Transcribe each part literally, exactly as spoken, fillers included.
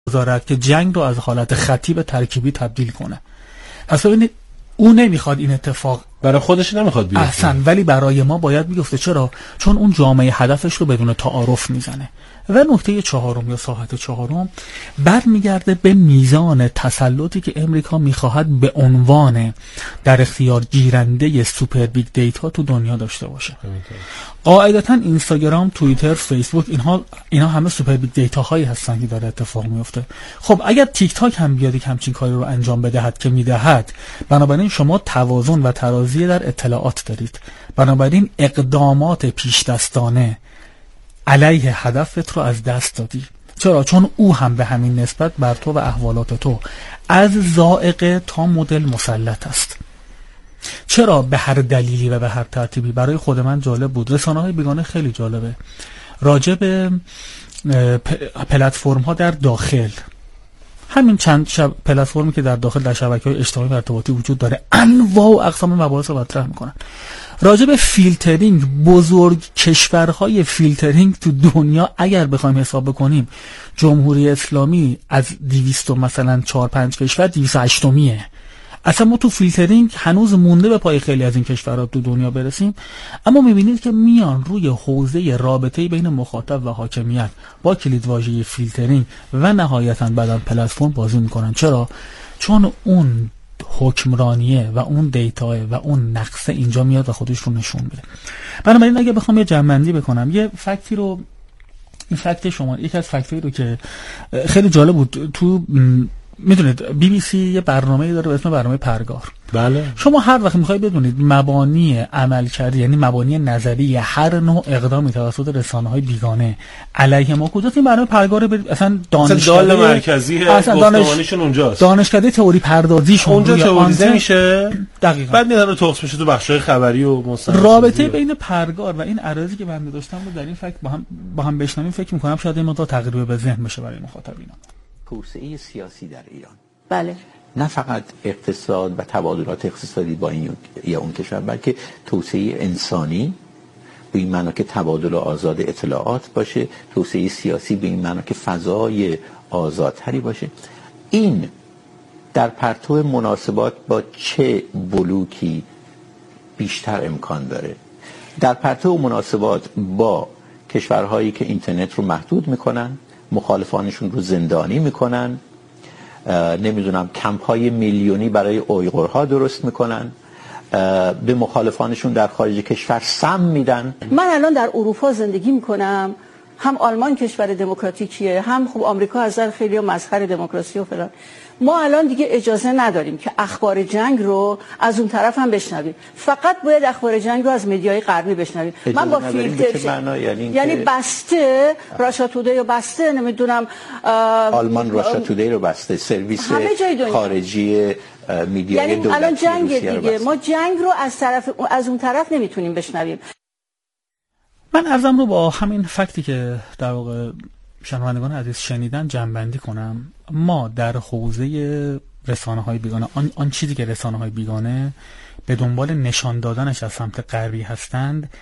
گذارد که جنگ رو از حالت خطی به ترکیبی تبدیل کنه. اصلا ببینید اون نمیخواد این اتفاق برای خودش نمیخواد بیفته احسن، ولی برای ما باید بیفته. چرا؟ چون اون جامعه هدفش رو بدون تعارف میزنه. و نکته چهارم یا ساحت چهارم برمیگرده به میزان تسلطی که امریکا میخواهد به عنوان در اختیار گیرنده سوپر بیگ دیتا تو دنیا داشته باشه. قاعدتا اینستاگرام، توییتر، فیسبوک، اینها اینا همه سوپر بیگ دیتا هایی هستن که داره اتفاق میفته. خب اگر تیک تاک هم بیاد که همچین کاری رو انجام بدهد که میدهد، بنابراین شما توازن و ترازی در اطلاعات دارید، بنابراین اقدامات پیش دستانه علیه هدفت رو از دست دادی. چرا؟ چون او هم به همین نسبت بر تو و احوالات تو از ذائقه تا مدل مسلط است. چرا؟ به هر دلیلی و به هر ترتیبی. برای خود من جالب بود، رسانه های بیگانه خیلی جالبه، راجع به پلتفرم ها در داخل، همین چند شب پلتفرمی که در داخل در شبکه‌های اجتماعی و ارتباطی وجود داره، انواع و اقسام مباحث رو مطرح میکنن. راجع به فیلترینگ، بزرگ کشورهای فیلترینگ تو دنیا اگر بخوایم حساب بکنیم، جمهوری اسلامی از دویست مثلا چهار پنج کشور دویست و هشتمیه. اصلا ما تو فیلترینگ هنوز مونده به پای خیلی از این کشورها تو دنیا برسیم. اما میبینید که میان روی حوزه رابطه بین مخاطب و حاکمیت با کلیدواژه فیلترینگ و نهایتاً بعداً پلتفرم بازی میکنن. چرا؟ چون اون حکمرانیه و اون دیتاه و اون نقصه اینجا میاد و خودش رو نشون میده. بنابراین اگه بخوام یه جمع‌بندی بکنم، یه فکتی رو، این فکت شما، یکی از فکتایی رو که خیلی جالب بود، تو میدونید بی بی سی یه برنامه‌ای داره به اسم برنامه پرگار. بله. شما هر وقت میخواید بدونید مبانی عملکردی، یعنی مبانی نظری هر نوع اقدامی توسط رسانه‌های بیگانه علیه ما کجاست، این برنامه پرگار برید. اصلا دانشکده دال مرکزی گفتمانیشون اونجاست. دانشکده تئوری پردازیشون اونجا تئوریزه میشه. دقیقاً. بعد میاد رو توکس میشه تو بخش‌های خبری و مستند. رابطه بین پرگار و این عرضی که بنده داشتم رو در این فکت با هم با هم بشنویم، فکر می‌کنم شاید این مقدار تقریبا به ذهن بشه برای مخاطبینم. توسعه سیاسی در ایران، بله، نه فقط اقتصاد و تبادلات اقتصادی با این یا اون کشور، بلکه توسعه انسانی به این معنا که تبادل آزاد اطلاعات باشه، توسعه سیاسی به این معنا که فضای آزادتری باشه. این در پرتو مناسبات با چه بلوکی بیشتر امکان داره؟ در پرتو مناسبات با کشورهایی که اینترنت رو محدود میکنن، مخالفانشون رو زندانی میکنن، نمیدونم کمپ های میلیونی برای اویغورها درست میکنن، به مخالفانشون در خارج کشور سم میدن. من الان در اروپا زندگی میکنم، هم آلمان کشور دموکراتیکیه، هم خب آمریکا از نظر خیلی مظهر دموکراسی و فلان. ما الان دیگه اجازه نداریم که اخبار جنگ رو از اون طرف هم بشنویم، فقط باید اخبار جنگ رو از مدیای غربی بشنویم. من با فیلتر یعنی, یعنی بسته راشا تودی رو بسته، نمیدونم آلمان راشا تودی رو بسته، سرویس خارجی میدیای یعنی دولتی الان جنگ دیگه، رو ما جنگ رو از طرف از اون طرف نمیتونیم بشنویم. من ارزم رو با همین فکتی که در واقع شنوندگان عزیز شنیدن جمع‌بندی کنم. ما در حوزه رسانه‌های بیگانه، آن, آن چیزی که رسانه‌های بیگانه به دنبال نشان دادنش از سمت غربی هستند،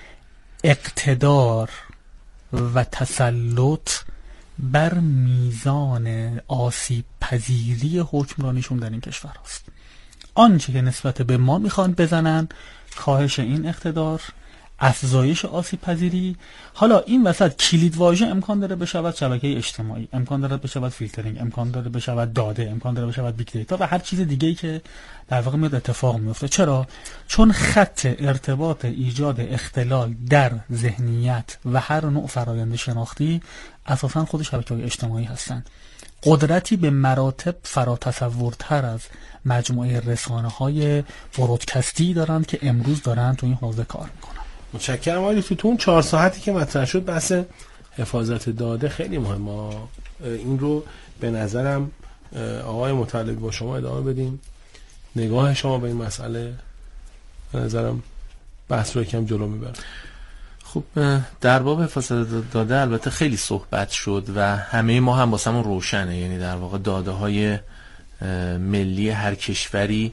اقتدار و تسلط بر میزان آسیب پذیری حکمرانیشون در این کشور است. آنچه که نسبت به ما میخوان بزنن، کاهش این اقتدار، افزایش آسیب پذیری. حالا این وسط کلیدواژه امکان داره بشود شبکه اجتماعی، امکان داره بشود فیلترینگ، امکان داره بشود داده، امکان داره بشود بیگ دیتا و هر چیز دیگه‌ای که در واقع میاد اتفاق میفته. چرا؟ چون خط ارتباط ایجاد اختلال در ذهنیت و هر نوع فرآیند شناختی اساساً خود شبکه‌های اجتماعی هستند. قدرتی به مراتب فراتصورتر از مجموعه رسانه‌های برودکستی دارند که امروز دارن تو این حوزه کار میکنن. متشکرم آقای دکتر. تو اون چهار ساعتی که مطرح شد بحث حفاظت داده خیلی مهمه. این رو به نظرم آقای مطلبی با شما ادامه بدیم. نگاه شما به این مسئله به نظرم بحث رو یکم جلو میبره. خب در باب حفاظت داده البته خیلی صحبت شد و همه ما هم واسمون روشنه، یعنی در واقع داده های ملی هر کشوری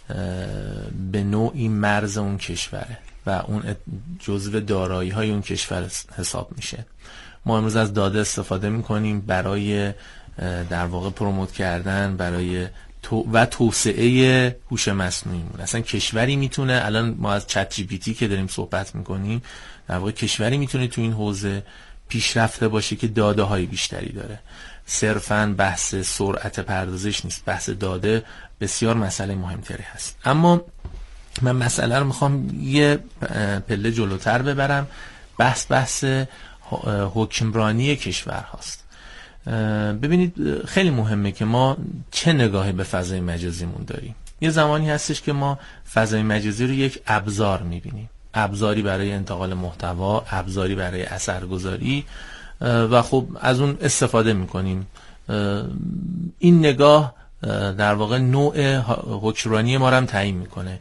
به نوعی مرز اون کشوره و اون جزو دارایی های اون کشور حساب میشه. ما امروز از داده استفاده میکنیم برای در واقع پروموت کردن برای تو و توسعه هوش مصنوعیمون. اصلا کشوری میتونه، الان ما از چت جی پی تی که داریم صحبت میکنیم، در واقع کشوری میتونه تو این حوزه پیشرفته باشه که داده های بیشتری داره. صرفاً بحث سرعت پردازش نیست، بحث داده بسیار مسئله مهمتری هست. اما من مسئله رو میخوام یه پله جلوتر ببرم. بحث بحث حکمرانی کشور هاست. ببینید خیلی مهمه که ما چه نگاهی به فضای مجازیمون داریم. یه زمانی هستش که ما فضای مجازی رو یک ابزار میبینیم، ابزاری برای انتقال محتوا، ابزاری برای اثرگذاری و خب از اون استفاده میکنیم. این نگاه در واقع نوع حکمرانی ما رو هم تعیین میکنه.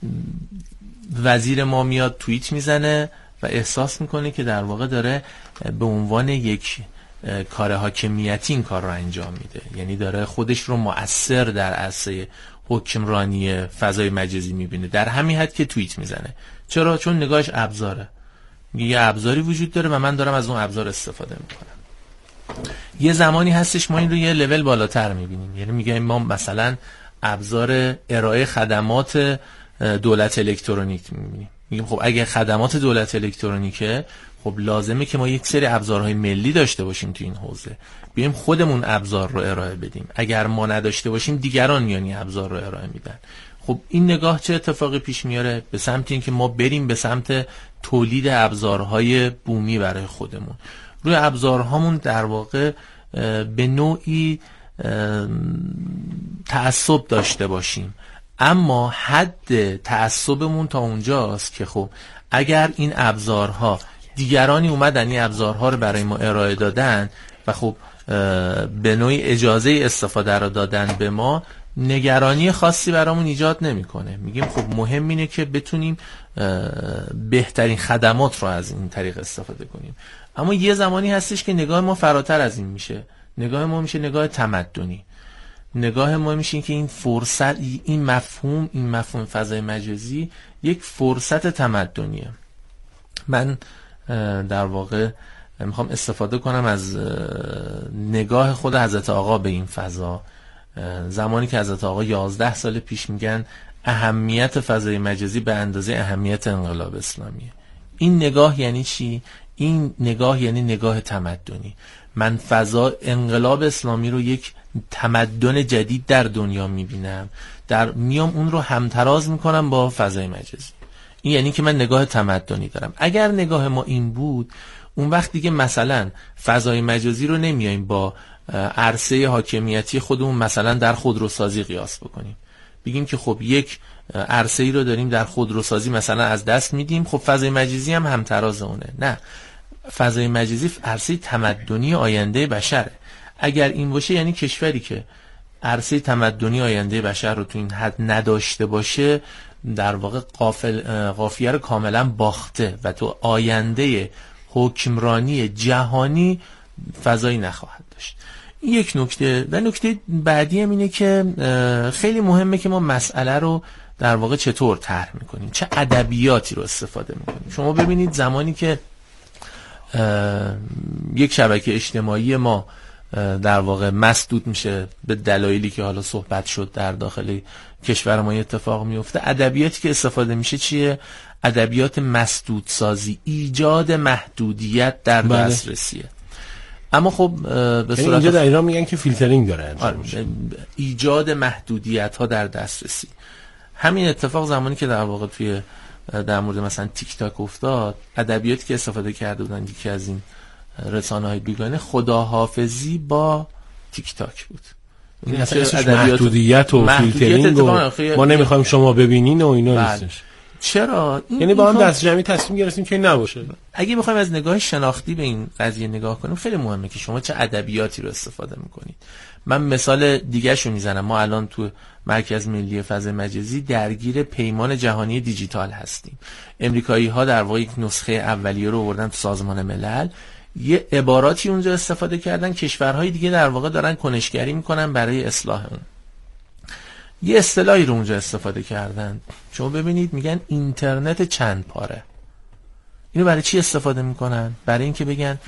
وزیر ما میاد توییت میزنه و احساس میکنه که در واقع داره به عنوان یک کار حاکمیتی این کار رو انجام میده، یعنی داره خودش رو مؤثر در عرصه حکمرانی فضای مجازی میبینه، در همین حد که توییت میزنه. چرا؟ چون نگاهش ابزاره، میگه یه ابزاری وجود داره و من دارم از اون ابزار استفاده میکنم. یه زمانی هستش ما این رو یه لول بالاتر میبینیم، یعنی میگه ما مثلا ابزار ارائه خدمات دولت الکترونیک میبینیم. میگیم خب اگه خدمات دولت الکترونیکه، خب لازمه که ما یک سری ابزارهای ملی داشته باشیم تو این حوزه، بیایم خودمون ابزار رو ارائه بدیم. اگر ما نداشته باشیم دیگران میانی ابزار رو ارائه میدن. خب این نگاه چه اتفاقی پیش میاره؟ به سمت این که ما بریم به سمت تولید ابزارهای بومی برای خودمون. روی ابزارهامون در واقع به نوعی تعصب داشته باشیم، اما حد تعصبمون تا اونجاست که خب اگر این ابزارها دیگرانی اومدن این ابزارها رو برای ما ارائه دادن و خب به نوعی اجازه استفاده رو دادن به ما، نگرانی خاصی برامون ایجاد نمیکنه. میگیم خب مهم اینه که بتونیم بهترین خدمات رو از این طریق استفاده کنیم. اما یه زمانی هستش که نگاه ما فراتر از این میشه. نگاه ما میشه نگاه تمدنی. نگاه ما میشه که این فرصت، این مفهوم، این مفهوم فضای مجازی یک فرصت تمدنیه. من در واقع میخوام استفاده کنم از نگاه خود حضرت آقا به این فضا. زمانی که حضرت آقا یازده سال پیش میگن اهمیت فضای مجازی به اندازه اهمیت انقلاب اسلامیه. این نگاه یعنی چی؟ این نگاه یعنی نگاه تمدنی. من فضا انقلاب اسلامی رو یک تمدن جدید در دنیا میبینم، در میام اون رو همتراز میکنم با فضای مجازی. این یعنی که من نگاه تمدنی دارم. اگر نگاه ما این بود، اون وقت دیگه مثلا فضای مجازی رو نمیایم با عرصه حاکمیتی خودمون مثلا در خودروسازی قیاس بکنیم، بگیم که خب یک عرصه ای رو داریم در خودروسازی مثلا از دست میدیم، خب فضای مجازی هم همتراز اونه. نه، فضای مجازی عرصه تمدنی آینده بشره. اگر این باشه یعنی کشوری که عرصه تمدنی آینده بشر رو تو این حد نداشته باشه در واقع قافل قافیه رو کاملا باخته و تو آینده حکمرانی جهانی فضایی نخواهد داشت. این یک نکته. و نکته بعدی هم اینه که خیلی مهمه که ما مسئله رو در واقع چطور طرح میکنیم، چه ادبیاتی رو استفاده میکنیم. شما ببینید زمانی که یک شبکه اجتماعی ما در واقع مسدود میشه به دلایلی که حالا صحبت شد در داخل کشور ما اتفاق میفته، ادبیاتی که استفاده میشه چیه؟ ادبیات مسدود سازی، ایجاد محدودیت در بله. دسترسیه. اما خب به صورت اینجا در ایران میگن که فیلترینگ داره انجام میشه. ایجاد محدودیت ها در دسترسی. همین اتفاق زمانی که در واقع توی در مورد مثلا تیک تاک افتاد، ادبیاتی که استفاده کرده بودن یکی از این رسانه‌های بیگانه خداحافظی با تیک تاک بود. این اصلا اسمش محدودیت و فیلترینگ و ما نمیخوایم شما ببینین و اینا نیستش. چرا؟ یعنی با هم دست جمعی تصمیم گرفتیم که نباشه. اگه بخوایم از نگاه شناختی به این قضیه نگاه کنیم، خیلی مهمه که شما چه ادبیاتی رو استفاده میکنید. من مثال دیگه شو میزنم. ما الان تو مرکز ملی فضای مجازی درگیر پیمان جهانی دیجیتال هستیم. امریکایی ها در واقع یک نسخه اولیه رو آوردن تو سازمان ملل، یه عباراتی اونجا استفاده کردن، کشورهای دیگه در واقع دارن کنشگری میکنن برای اصلاح اون. یه اصطلاحی رو اونجا استفاده کردن، شما ببینید میگن اینترنت چند پاره. اینو برای چی استفاده میکنن؟ برای اینکه بگن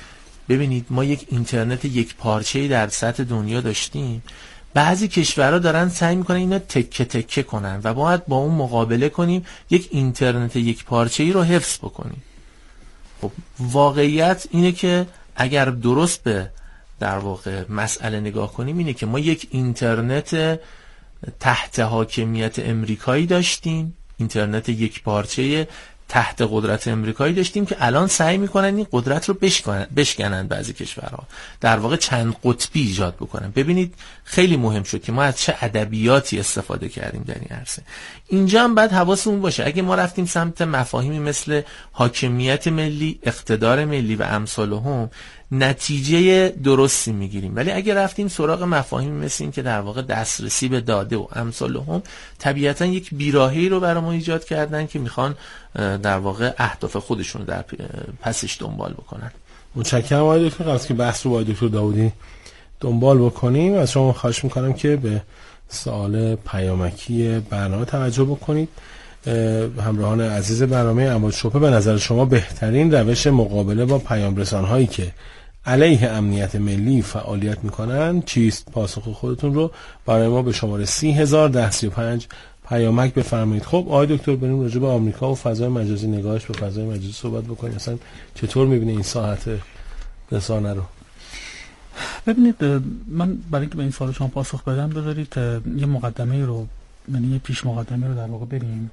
ببینید ما یک اینترنت یک پارچه‌ای در سطح دنیا داشتیم، بعضی کشورها دارن سعی میکنن اینا تکه تکه کنن و باید با اون مقابله کنیم، یک اینترنت یک پارچه‌ای رو حفظ بکنیم. خب واقعیت اینه که اگر درست به در واقع مسئله نگاه کنیم اینه که ما یک اینترنت تحت حاکمیت امریکایی داشتیم، اینترنت یک پارچه تحت قدرت امریکایی داشتیم که الان سعی میکنن این قدرت رو بشکنن بشکنن بعضی کشورها، در واقع چند قطبی ایجاد بکنن. ببینید خیلی مهم شد که ما از چه ادبیاتی استفاده کردیم در این عرصه. اینجا هم باید حواسمون باشه اگه ما رفتیم سمت مفاهیمی مثل حاکمیت ملی، اقتدار ملی و امثالهم، نتیجه درستی میگیریم، ولی اگه رفتیم سراغ مفاهیمی مثل این که در واقع دسترسی به داده و امثالهم، طبیعتا یک بیراهه‌ای رو برای ما ایجاد کردن که میخوان در واقع اهداف خودشون در پسش دنبال بکنن. متشکرم آقای دکتر. قبل از که بحث رو با دکتر داودی دنبال بکنیم از شما خواهش میکنم که به سوال پیامکی برنامه توجه بکنید. همراهان عزیز برنامه امواج شبهه، به نظر شما بهترین روش مقابله با پیام رسان هایی که علیه امنیت ملی فعالیت میکنن چیست؟ پاسخ خودتون رو برای ما به شماره سی هزار ده سی و پنج پیامک بفرمایید. خب آقای دکتر بریم راجع به آمریکا و فضای مجازی، نگاهش به فضای مجازی صحبت بکنیم. اصلا چطور میبینه این ساحت رسانه رو؟ ببینید من برای اینکه به این سوال شما پاسخ بدم بذارید یه مقدمه رو، یعنی یه پیش مقدمه رو در واقع بریم.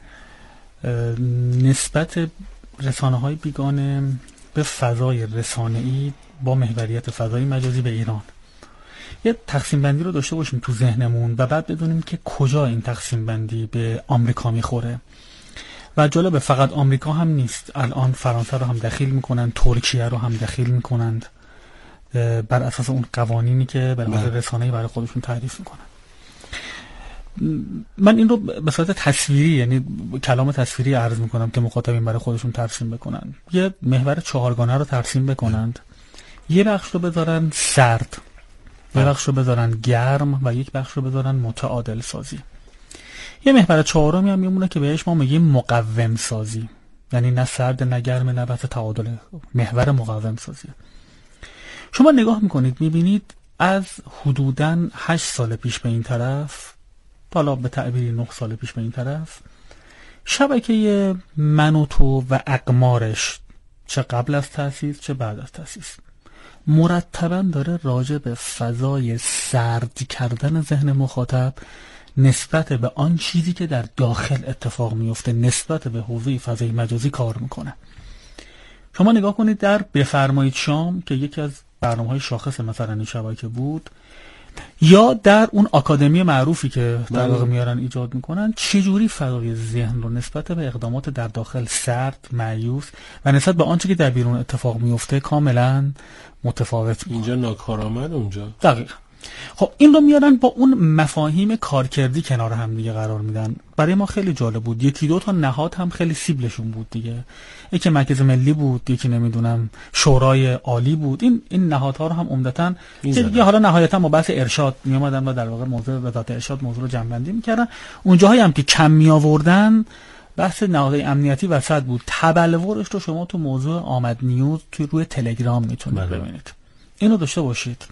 نسبت رسانه‌های بیگانه به فضای رسانه‌ای با محوریت فضای مجازی به ایران یه تقسیم بندی رو داشته باشیم تو ذهنمون و بعد بدونیم که کجا این تقسیم بندی به آمریکا میخوره. و جالب فقط آمریکا هم نیست، الان فرانسه رو هم دخیل میکنن، ترکیه رو هم دخیل میکنند بر اساس اون قوانینی که برای رسانه‌ای برای خودشون تعریف میکنن. من این رو به صورت تصویری، یعنی کلام تصویری عرض میکنم که مخاطبین برای خودشون ترسیم بکنن. یه محور چهارگانه رو ترسیم بکنند، یه بخش رو بذارن سرد، یه بخش رو بذارن گرم و یک بخش رو بذارن متعادل سازی. یه محور چهارمی هم میمونه که بهش ما میگیم مقوم سازی، یعنی نه سرد نه گرم نه بحث تعادل، محور مقوم سازی. شما نگاه میکنید میبینید از حدوداً هشت سال پیش به این طرف، حالا به تعبیری نه سال پیش به این طرف، شبکه من و تو و اقمارش چه قبل از تأسیس چه بعد از تأسیس مرتباً داره راجع به فضای سرد کردن ذهن مخاطب نسبت به آن چیزی که در داخل اتفاق میفته، نسبت به حوزه فضای مجازی کار میکنه. شما نگاه کنید در بفرمایید شام که یکی از برنامه‌های شاخص مثلا این شبکه بود، یا در اون آکادمی معروفی که در واقع میارن ایجاد میکنن، چجوری فضای ذهن رو نسبت به اقدامات در داخل سرد، مایوس و نسبت به آنچه که در بیرون اتفاق میفته کاملا متفاوت میکنن. اینجا ناکارآمد، اونجا دقیقاً. خب این رو میارن با اون مفاهیم کارکردی کنار هم دیگه قرار میدن. برای ما خیلی جالب بود، یکی دو تا نهاد هم خیلی سیبلشون بود دیگه، یکی مرکز ملی بود، یکی نمیدونم شورای عالی بود. این این نهادها رو هم عمدتاً دیگه حالا نهایتا با بحث ارشاد می اومدن و در واقع موضوع وزارت ارشاد موضوع رو جمع‌بندی میکردن. اونجاهایی هم که کم می آوردن بحث نهادهای امنیتی وسط بود. تبلورش رو شما تو موضوع آمد نیوز توی روی تلگرام میتونید ببینید. اینو داشته باشید.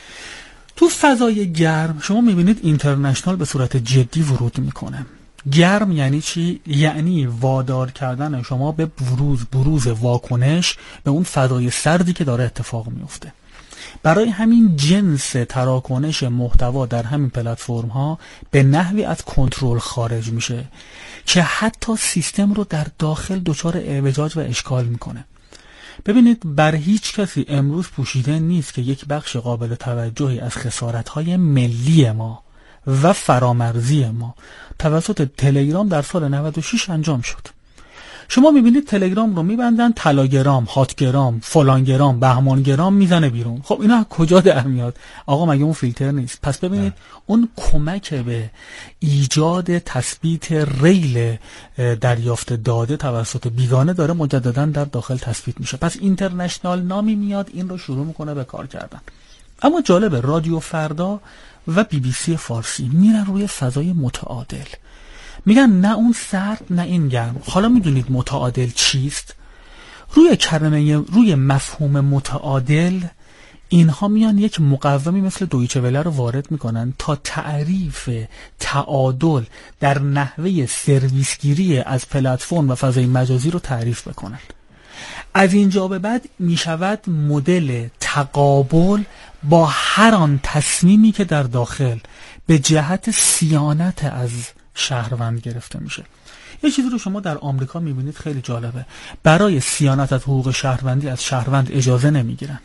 تو فضای گرم شما میبینید اینترنشنال به صورت جدی ورود میکنه. گرم یعنی چی؟ یعنی وادار کردن شما به بروز بروز واکنش به اون فضای سردی که داره اتفاق میفته. برای همین جنس تراکنش محتوا در همین پلتفرم ها به نحوی از کنترل خارج میشه که حتی سیستم رو در داخل دچار اعوجاج و اشکال میکنه. ببینید بر هیچ کسی امروز پوشیده نیست که یک بخش قابل توجهی از خسارت‌های ملی ما و فرامرزی ما توسط تلگرام در سال نود و شش انجام شد. شما میبینید تلگرام رو میبندن تلاگرام، هاتگرام، فلانگرام، بهمانگرام میزنه بیرون. خب اینا کجا در میاد؟ آقا مگه اون فیلتر نیست؟ پس ببینید نه. اون کمک به ایجاد تثبیت ریل دریافت داده توسط بیگانه داره مجددا در داخل تثبیت میشه. پس اینترنشنال نامی میاد این رو شروع میکنه به کار کردن. اما جالبه رادیو فردا و بی بی سی فارسی میرن روی فضای متعادل، میگن نه اون سرد نه این گرم. حالا میدونید متعادل چیست؟ روی کلمه روی مفهوم متعادل اینها میان یک مقومی مثل دویچه وله رو وارد میکنن تا تعریف تعادل در نحوه سرویسگیری از پلتفرم و فضای مجازی رو تعریف بکنن. از اینجا به بعد میشود مدل تقابل با هر آن تصمیمی که در داخل به جهت صیانت از شهروند گرفته میشه. یه چیزی رو شما در آمریکا میبینید خیلی جالبه، برای صیانت از حقوق شهروندی از شهروند اجازه نمیگیرن.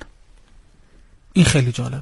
این خیلی جالبه.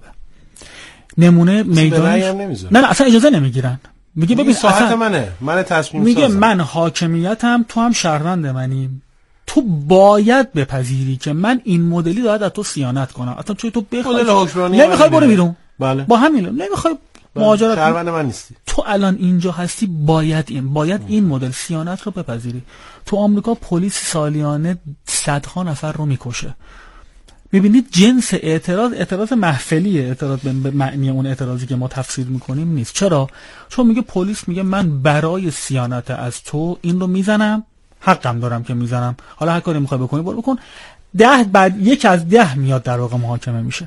نمونه میدانش نه نه اصلا اجازه نمیگیرن. میگه ببین ساعت منه، من تصمیم میگه سازم. من حاکمیتم، تو هم شهروند منی، تو باید بپذیری که من این مدلی باید از تو صیانت کنم. اصلا چون تو بخوای نمیخوای برو بیرون. بله. با همین نمیخوای مهاجرت، شهروند من نیستی، تو الان اینجا هستی، باید این باید ام. این مدل صیانت رو بپذیری. تو آمریکا پلیس سالیانه صدها نفر رو میکشه. میبینید جنس اعتراض اعتراض محفلیه، اعتراض به معنی اون اعتراضی که ما تفسیر میکنیم نیست. چرا؟ چون میگه پلیس میگه من برای صیانت از تو این رو میزنم، حقم دارم که میزنم، حالا هر کاری میخوای بکنی برو بکن. ده بعد یک از ده میاد در واقع محاکمه میشه.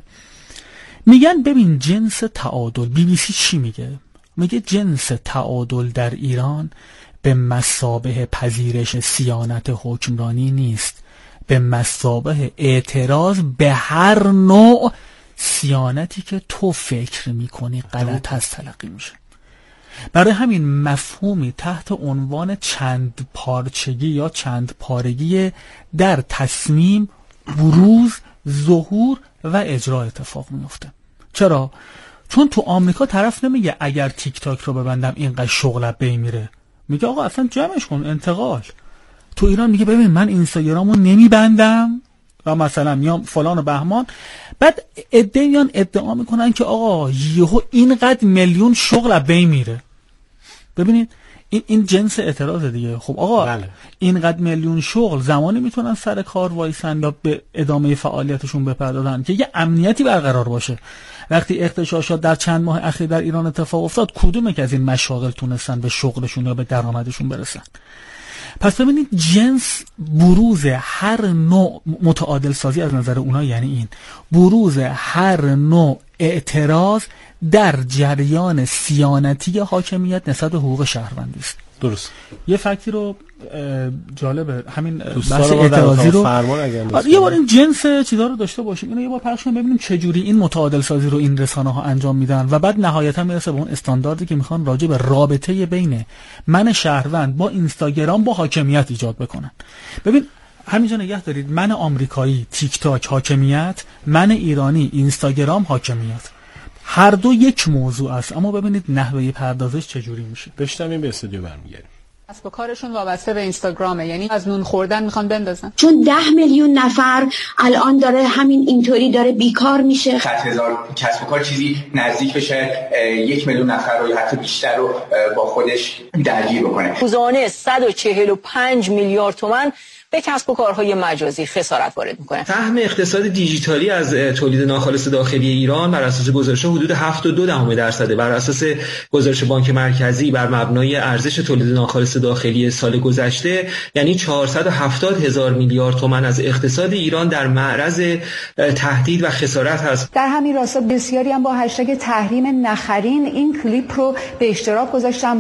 میگن ببین جنس تعادل، بی بی سی چی میگه؟ میگه جنس تعادل در ایران به مثابه پذیرش صیانت حکمرانی نیست، به مثابه اعتراض به هر نوع صیانتی که تو فکر میکنی غلط هست تلقی میشه. برای همین مفهومی تحت عنوان چند پارچگی یا چند پارگی در تصمیم، بروز، ظهور و اجرا اتفاق میفته. چرا؟ چون تو آمریکا طرف نمیگه اگر تیک تاک رو ببندم اینقدر شغل بی میره، میگه آقا اصلا جمعش کن، انتقال. تو ایران میگه ببین من اینستاگرامو نمیبندم و مثلا میام فلان و بهمان، بعد ادعا میان ادعا میکنن که آقا یهو اینقدر میلیون شغل بی میره. ببینید این این جنس اعتراض دیگه. خب آقا بله. اینقدر میلیون شغل زمانی میتونن سر کار وایسن یا به ادامه فعالیتشون بپردازن که یه امنیتی برقرار باشه. وقتی اغتشاشات در چند ماه اخیر در ایران اتفاق افتاد، کدومه که از این مشاغل تونستن به شغلشون یا به درآمدشون برسن؟ پس ببینید جنس بروز هر نوع متعادل سازی از نظر اونا یعنی این بروز هر نوع اعتراض در جریان صیانتی حاکمیت نسبت به حقوق شهروندی است. درست. یه فکتی رو جالبه همین بحث اعتراضی رو یه بار این جنس چیزا رو داشته باشیم، اینو یه بار پخش کنیم ببینیم چه جوری این متعادل سازی رو این رسانه ها انجام میدن و بعد نهایتا میرسه به اون استانداردی که میخوان راجع به رابطه بین من شهروند با اینستاگرام با حاکمیت ایجاد بکنن. ببین همینجا نگه دارید، من آمریکایی تیک تاک حاکمیت، من ایرانی اینستاگرام حاکمیت، هر دو یک موضوع است، اما ببینید نحوه پردازش چجوری میشه. بشتمیم به استودیو برمیگردیم. کسب و کارشون وابسته به اینستاگرامه، یعنی از نون خوردن میخوان بندازن. چون ده میلیون نفر الان داره همین اینطوری داره بیکار میشه. صد هزار کسب و کار چیزی نزدیک بشه یک میلیون نفر رو یا حتی بیشتر رو با خودش درگیر بکنه. روزانه صد و چهل و پنج میلیارد تومان به کسب و کارهای مجازی خسارت وارد میکنه. سهم اقتصاد دیجیتالی از تولید ناخالص داخلی ایران بر اساس گزارش حدود هفت و دو دهم درصده. بر اساس گزارش بانک مرکزی بر مبنای ارزش تولید ناخالص داخلی سال گذشته، یعنی چهارصد و هفتاد هزار میلیارد تومان از اقتصاد ایران در معرض تهدید و خسارت هست. در همین راستا بسیاری هم با هشتگ تحریم نخرین این کلیپ رو به اشتراک گذاشتن.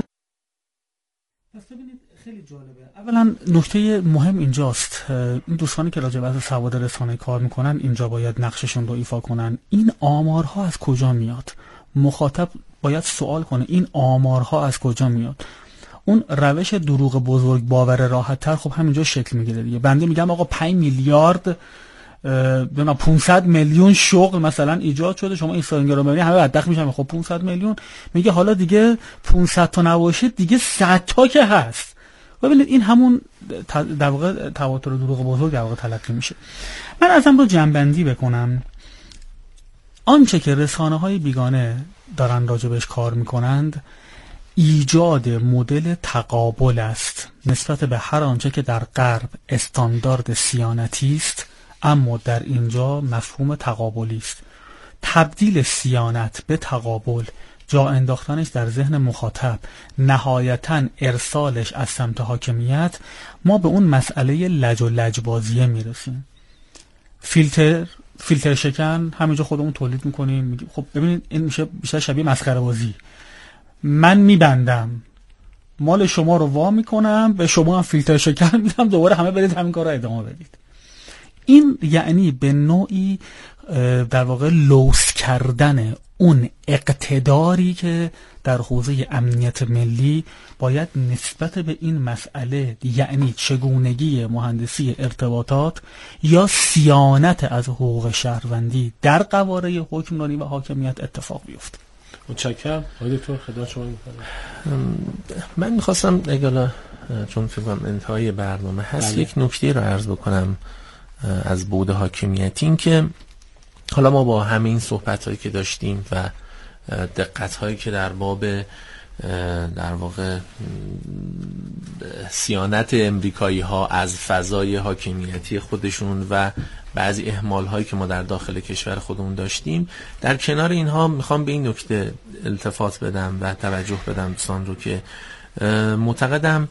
خیلی جالبه. اولا نکته مهم اینجاست، این دوستانی که راجع به سواد رسانه‌ای کار میکنن اینجا باید نقششون رو ایفا کنن. این آمارها از کجا میاد؟ مخاطب باید سوال کنه این آمارها از کجا میاد؟ اون روش دروغ بزرگ باور راحت تر خب همینجا شکل میگیره دیگه. بنده میگم آقا پنج میلیارد بنا پانصد میلیون شغل مثلا ایجاد شده، شما اینستاگرام رو ببینید همه بدبخت میشن. خب پانصد میلیون، میگه حالا دیگه پانصد تا نباشه دیگه صد تا که هست. ببینید این همون در واقع تواتر دروغ بزرگ در واقع تلقی میشه. من ازم رو جنبندی بکنم، آنچه که رسانه های بیگانه دارن راجبش کار میکنند ایجاد مدل تقابل است نسبت به هر آنچه که در غرب استاندارد صیانتی است، اما در اینجا مفهوم تقابلی است. تبدیل صیانت به تقابل جا انداختنش در ذهن مخاطب، نهایتاً ارسالش از سمت حاکمیت، ما به اون مسئله لج و لجبازیه میرسیم. فیلتر فیلتر شکن همینجا خودمون تولید میکنیم. میگیم خب ببینید این میشه بیشتر شبیه مسخره بازی. من میبندم، مال شما رو وا میکنم، به شما هم فیلتر شکن میدم، دوباره همه برید همین کار رو ادامه بدید. این یعنی به نوعی در واقع لوس کردن اون اقتداری که در حوزه امنیت ملی باید نسبت به این مسئله، یعنی چگونگی مهندسی ارتباطات یا صیانت از حقوق شهروندی در قواره حکمرانی و حاکمیت اتفاق بیفته. متشکرم. آقای دکتر خدمت شما می‌کنم. من می‌خواستم اگر چون فکر کنم انتهای برنامه هست بله. یک نکته رو عرض بکنم از بعد حاکمیتی، این که حالا ما با همه این صحبت‌هایی که داشتیم و دقت‌هایی که در باب در واقع صیانت امریکایی‌ها از فضای حاکمیتی خودشون و بعضی اهمال‌هایی که ما در داخل کشور خودمون داشتیم، در کنار اینها میخوام به این نکته التفات بدم و توجه بدم دوستان رو که معتقدم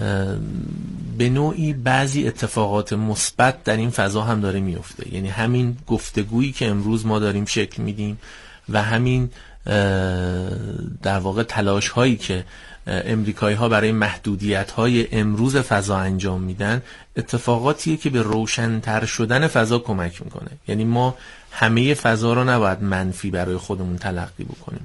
به نوعی بعضی اتفاقات مثبت در این فضا هم داره میفته. یعنی همین گفتگویی که امروز ما داریم شکل میدیم و همین در واقع تلاش هایی که امریکایی ها برای محدودیت های امروز فضا انجام میدن، اتفاقاتیه که به روشن‌تر شدن فضا کمک میکنه. یعنی ما همه فضا رو نباید منفی برای خودمون تلقی بکنیم.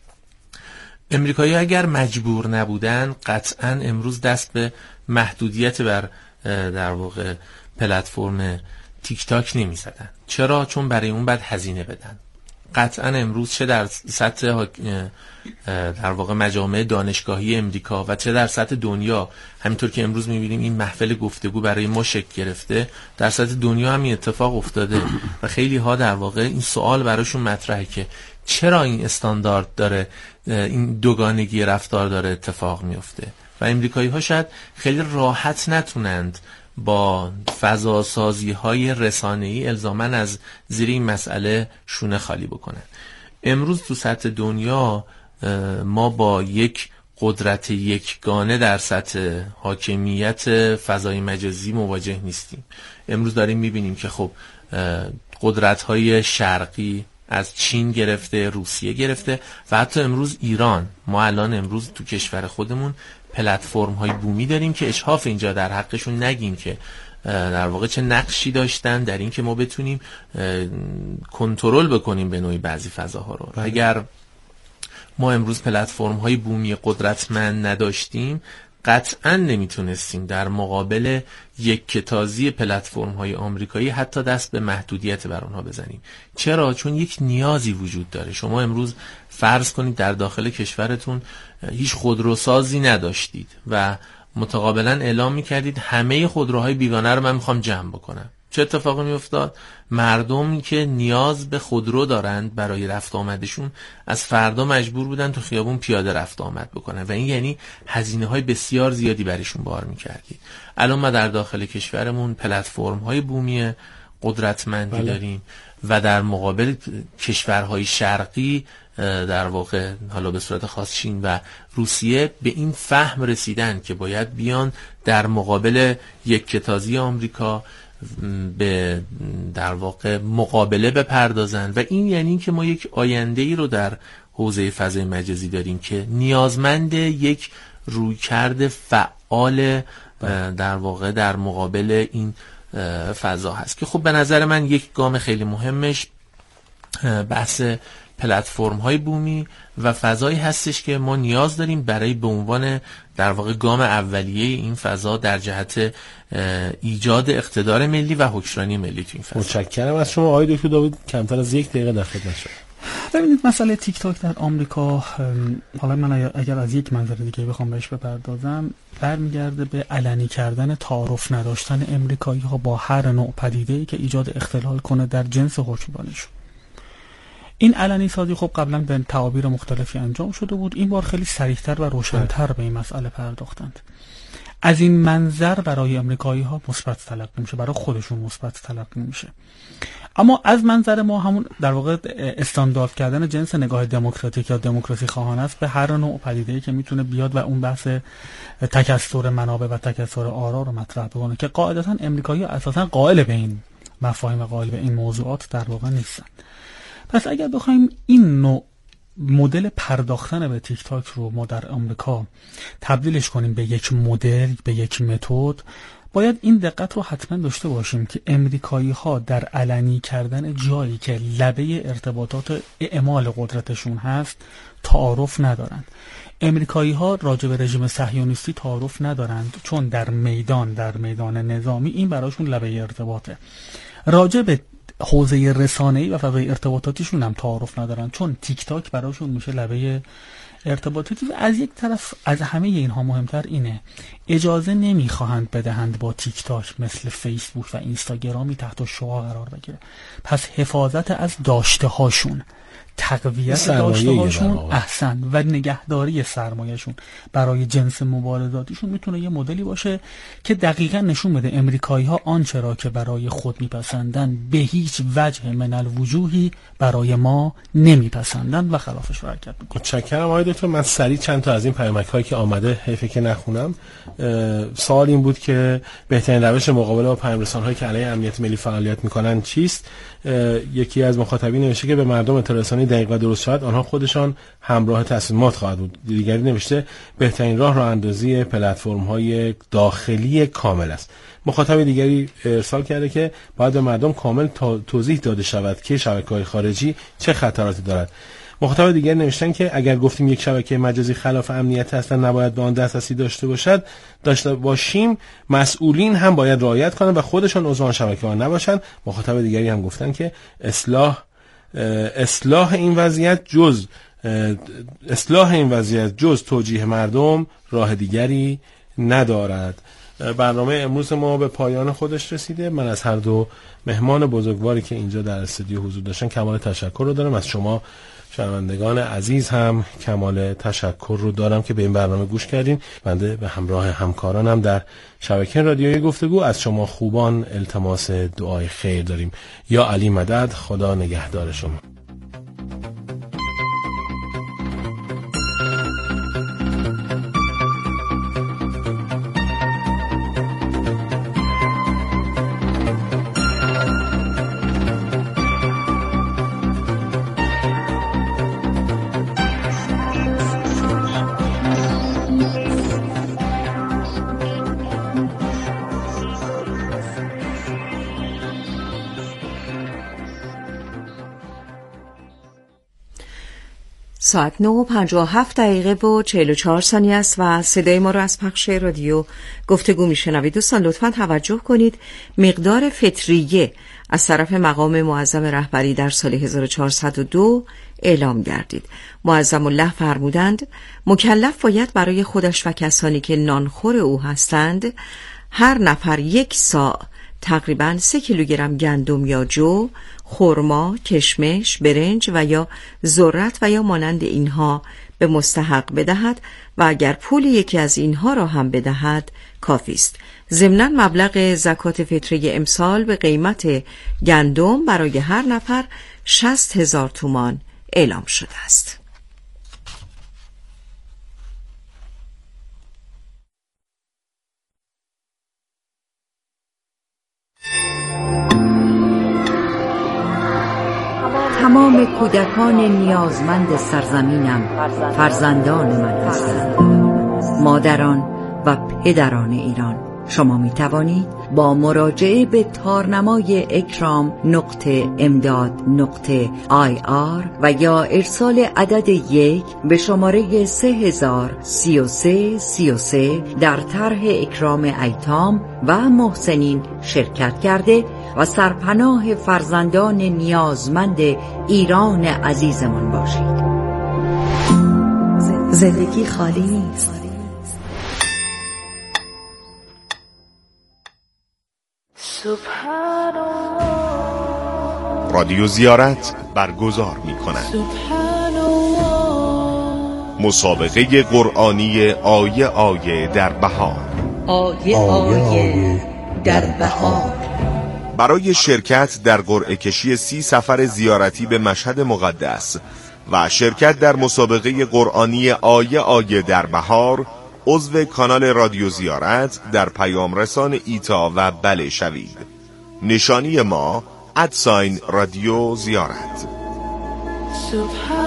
امریکایی اگر مجبور نبودن قطعاً امروز دست به محدودیت بر در واقع پلتفرم تیک تاک نمی زدن. چرا؟ چون برای اون باید هزینه بدن. قطعاً امروز چه در سطح در واقع مجامع دانشگاهی امریکا و چه در سطح دنیا، همینطور که امروز می‌بینیم این محفل گفتگو برای ما شکل گرفته، در سطح دنیا هم این اتفاق افتاده و خیلی ها در واقع این سوال براشون مطرحه که چرا این استاندارد داره، این دوگانگی رفتار داره اتفاق میفته و امریکایی ها شاید خیلی راحت نتونند با فضاسازی های رسانه‌ای الزاماً از زیر این مسئله شونه خالی بکنن. امروز تو سطح دنیا ما با یک قدرت یکگانه در سطح حاکمیت فضای مجازی مواجه نیستیم. امروز داریم میبینیم که خب قدرت های شرقی از چین گرفته، روسیه گرفته و حتی امروز ایران، ما الان امروز تو کشور خودمون پلتفرم های بومی داریم که اشحاف اینجا در حقشون نگیم که در واقع چه نقشی داشتن در این که ما بتونیم کنترل بکنیم به نوعی بعضی فضاها رو. بله. اگر ما امروز پلتفرم های بومی قدرتمند نداشتیم قطعا نمیتونستیم در مقابل یک کتازی پلتفرم های آمریکایی حتی دست به محدودیت بر اونها بزنیم. چرا؟ چون یک نیازی وجود داره. شما امروز فرض کنید در داخل کشورتون هیچ خودروسازی نداشتید و متقابلا اعلام میکردید همه خودروهای بیگانه رو من میخوام جمع بکنم. چه اتفاقی میافتاد؟ مردمی که نیاز به خودرو دارند برای رفت آمدشون از فردا مجبور بودن تو خیابون پیاده رفت آمد بکنن و این یعنی هزینه های بسیار زیادی برشون بار میکردید. الان ما در داخل کشورمون پلتفرم های بومی قدرتمندی بله. داریم و در مقابل کشورهای شرقی در واقع حالا به صورت خاص چین و روسیه به این فهم رسیدن که باید بیان در مقابل یک کتازی آمریکا به در واقع مقابله بپردازن و این یعنی که ما یک آینده‌ای رو در حوزه فضای مجازی داریم که نیازمند یک رویکرد فعال در واقع در مقابل این فضا هست که خب به نظر من یک گام خیلی مهمش بحث پلتفرم های بومی و فضایی هستش که ما نیاز داریم برای به عنوان در واقع گام اولیه این فضا در جهت ایجاد اقتدار ملی و حکمرانی ملی تو این فضا. متشکرم از شما آقای دکتر داوود. کمتر از یک دقیقه در خدمت شما. ببینید مسئله تیک تاک در آمریکا، حالا من اگر از یک منظر دیگه بخوام بهش بپردازم، برمیگرده به علنی کردن تعارف نداشتن امریکایی ها با هر نوع پدیده‌ای که ایجاد اختلال کنه در جنس حکمرانیشون. این علنی سازی خب قبلا به تعابیر مختلفی انجام شده بود، این بار خیلی سریعتر و روشن‌تر به این مسئله پرداختند. از این منظر برای امریکایی ها مثبت تلقی میشه، برای خودشون مثبت تلقی میشه. اما از منظر ما همون در واقع استاندارد کردن جنس نگاه دموکراتیک یا دموکراسی خواهانه است به هر نوع پدیده‌ای که میتونه بیاد و اون بحث تکثر منابع و تکثر آرا رو مطرح بکنه که قاعدتا امریکایی‌ها اساسا قائل به این مفاهیم و قائل به این موضوعات در واقع نیستن. پس اگر بخوایم این نوع مدل پرداختن به تیک تاک رو ما در آمریکا تبدیلش کنیم به یک مدل، به یک متد، باید این دقت رو حتما داشته باشیم که امریکایی ها در علنی کردن جایی که لبه ارتباطات اعمال قدرتشون هست تعارف ندارند. امریکایی ها راجع به رژیم صهیونیستی تعارف ندارند، چون در میدان در میدان نظامی این براشون لبه ارتباطه. راجع به حوزه رسانه‌ای و فضای ارتباطاتیشون هم تعارف ندارن، چون تیک تاک براشون میشه لبه ارتباطاتی. و از یک طرف از همه اینها مهمتر اینه اجازه نمیخواهند بدهند با تیک تاک مثل فیسبوک و اینستاگرامی تحت شعاع قرار بگیره. پس حفاظت از داشته هاشون، تقویت داشته هاشون احسن و نگهداری سرمایهشون برای جنس مبارزاتیشون میتونه یه مدلی باشه که دقیقا نشون بده امریکایی ها آنچه را که برای خود میپسندن به هیچ وجه من الوجوهی برای ما نمیپسندن و خلافش رو حرکت میکنن. متشکرم آقای دکتر. من سریع چند تا از این پیامک هایی که آمده حیفه که نخونم. سوال این بود که بهترین روش مقابله با پیام رسان هایی که علیه امنیت ملی فعالیت میکنن چیست؟ یکی از مخاطبین نوشته که به مردم اطلاع رسانی دقیق و درست شود آنها خودشان همراه تصمیمات خواهد بود. دیگری نوشته بهترین راه راه اندازی پلتفرم های داخلی کامل است. مخاطب دیگری ارسال کرده که باید به مردم کامل توضیح داده شود که شبکه‌های خارجی چه خطراتی دارد. مخاطب دیگر نوشتن که اگر گفتیم یک شبکه مجازی خلاف امنیت هستند نباید به آن دسترسی داشته باشد داشته باشیم، مسئولین هم باید رعایت کنند و خودشان عضو آن شبکه ها نباشند. مخاطب دیگری هم گفتن که اصلاح اصلاح این وضعیت جز اصلاح این وضعیت جز توجیه مردم راه دیگری ندارد. برنامه امروز ما به پایان خودش رسیده. من از هر دو مهمان بزرگواری که اینجا در استودیو حضور داشتن کمال تشکر رو دارم. از شما شنوندگان عزیز هم کمال تشکر رو دارم که به این برنامه گوش کردین. بنده به همراه همکارانم در شبکه رادیویی گفتگو از شما خوبان التماس دعای خیر داریم. یا علی مدد، خدا نگهدار شما. ساعت نه و پنجاه و هفت دقیقه و چهل و چهار ثانیه است و صدای ما را از پخش رادیو گفتگو میشنوید. دوستان لطفاً توجه کنید مقدار فطریه از طرف مقام معظم رهبری در سال هزار و چهارصد و دو اعلام گردید. معظم الله فرمودند مکلف باید برای خودش و کسانی که نانخور او هستند هر نفر یک صاع تقریباً سه کیلوگرم گندم یا جو، خرما، کشمش، برنج و یا ذرت و یا مانند اینها به مستحق بدهد و اگر پول یکی از اینها را هم بدهد کافی است. ضمناً مبلغ زکات فطری امسال به قیمت گندم برای هر نفر شصت هزار تومان اعلام شده است. تمام کودکان نیازمند سرزمینم فرزندان من هستند. مادران و پدران ایران، شما می توانید با مراجعه به تارنمای اکرام نقطه امداد نقطه آی آر و یا ارسال عدد یک به شماره سه هزار سی و سه سی و سه در طرح اکرام ایتام و محسنین شرکت کرده و سرپناه فرزندان نیازمند ایران عزیزمان باشید. زندگی خالی نیست. رادیو زیارت برگزار می کند مسابقه قرآنی آیه آیه در بهار. آیه آیه در بهار. برای شرکت در قرعه کشی سی سفر زیارتی به مشهد مقدس و شرکت در مسابقه قرآنی آیه آیه در بهار، عضو کانال رادیو زیارت در پیام رسان ایتا و بله شوید. نشانی ما ادساین رادیو زیارت. سبحان